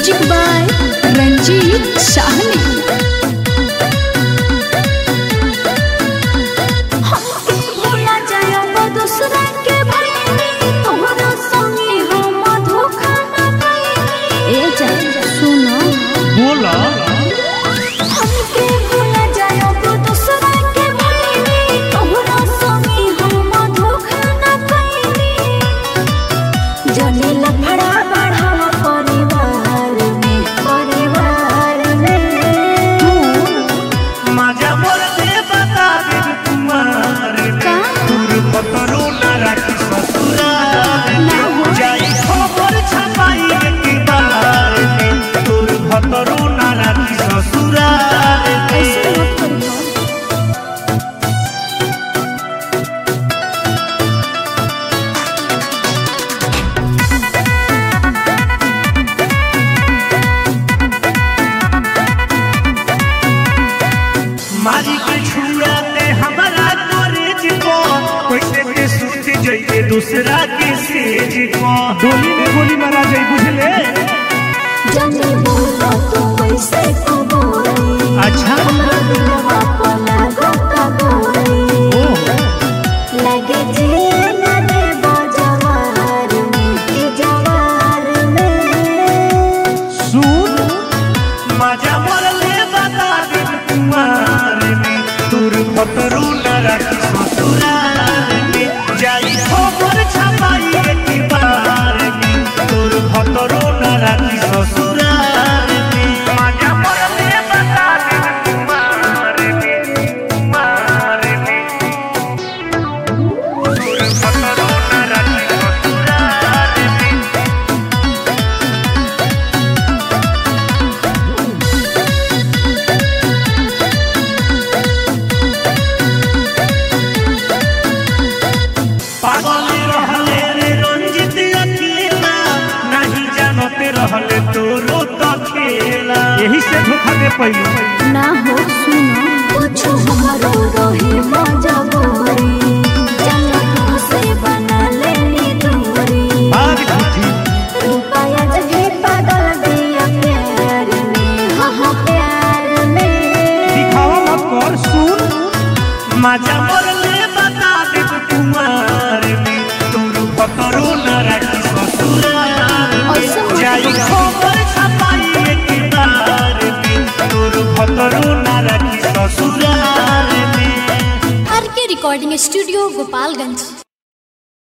Music by Ranjit Sahni. बोला मारी के छुड़ाते हमारा कॉलेज को कैसे के सुत जाइए दूसरा के सेज को डोली में गोली मारा जाई बुझले जाने बोला तो वैसे को बोली अच्छा दिलवा पला गोता बोली लगे जे न दे जवार में के जवार में सुन मजा मरले बता दे कुमार में दूर खतरू न रखी ससुराल में जाई खबर छपाई एक बार में दूर खतरू न रखी ससुराल में मजा मरले बता दे कुमार में कुमार में दूर खतरू न रखी ससुराल में पागल रहले रे रंजित अकेला नहीं जानते रहले तोरो तो खेला यही से धोखा दे पइलो ना हो सुनो कुछ हमारो रहे मजबूरी चलो तुमसे बना लेनी दूरी भाग झूठी रुपया जगे पागल दिया प्यार में हाँ प्यार में दिखावा मत कर सुन मजा मरले बता दे कुमार में तोरू पकड़ो न रखी ससुराल में जाई खबर छपाई एक बार में तोरू पकड़ो न रखी ससुराल में। आर के रिकॉर्डिंग स्टूडियो गोपालगंज।